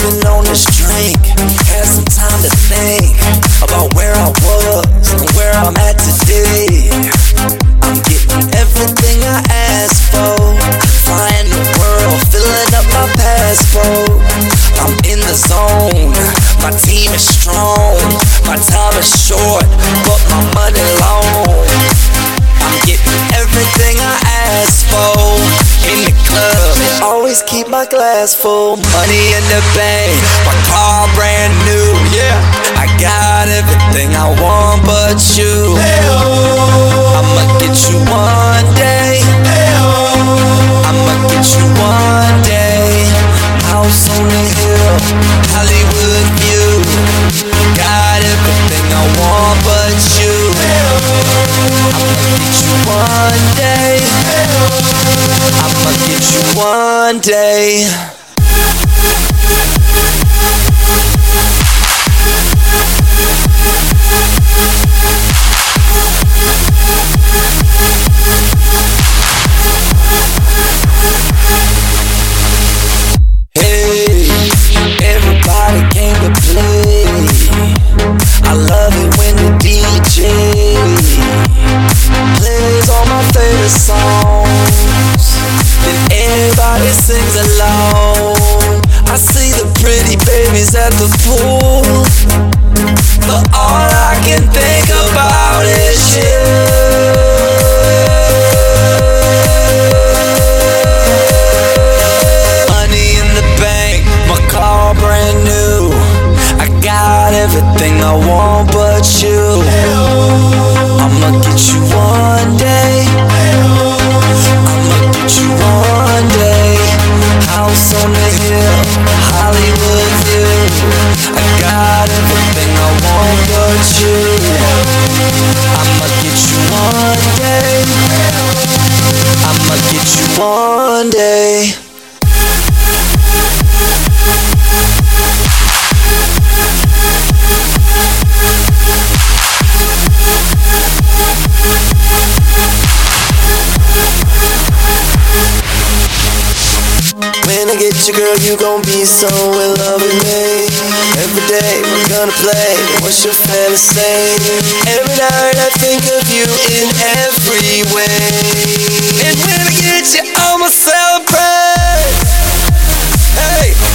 sipping on this drink. Had some time to think about where I was and where I'm at today. I'm getting everything I asked for. Flying the world, filling up my passport. I'm in the zone, my team is strong. My time is short, but my money long. I'm getting everything I asked for. In the club, always keep my glass full. Money in the bank, my car brand new. Yeah, I got everything I want but you. I'ma get you one day. I'ma get you one day. House on the hill, Hollywood view. Got everything I want but you. I'ma get you one day. I'ma get you one day. Hey, everybody came to play. I love it when the DJ plays all my favorite songs. Then everybody sings along. I see the pretty babies at the pool, but all I can think about is you. Money in the bank, my car brand new. I got everything I want but you. I'ma get you one day. I'ma get you one day. House on the hill, Hollywood view. I got everything I want but you. I'ma get you one day. I'ma get you one day. When I get you, girl, you gon' be so in love with me. Every day we're gonna play. What's your fantasy? Every night I think of you in every way. And when I get you, I'ma celebrate. Hey.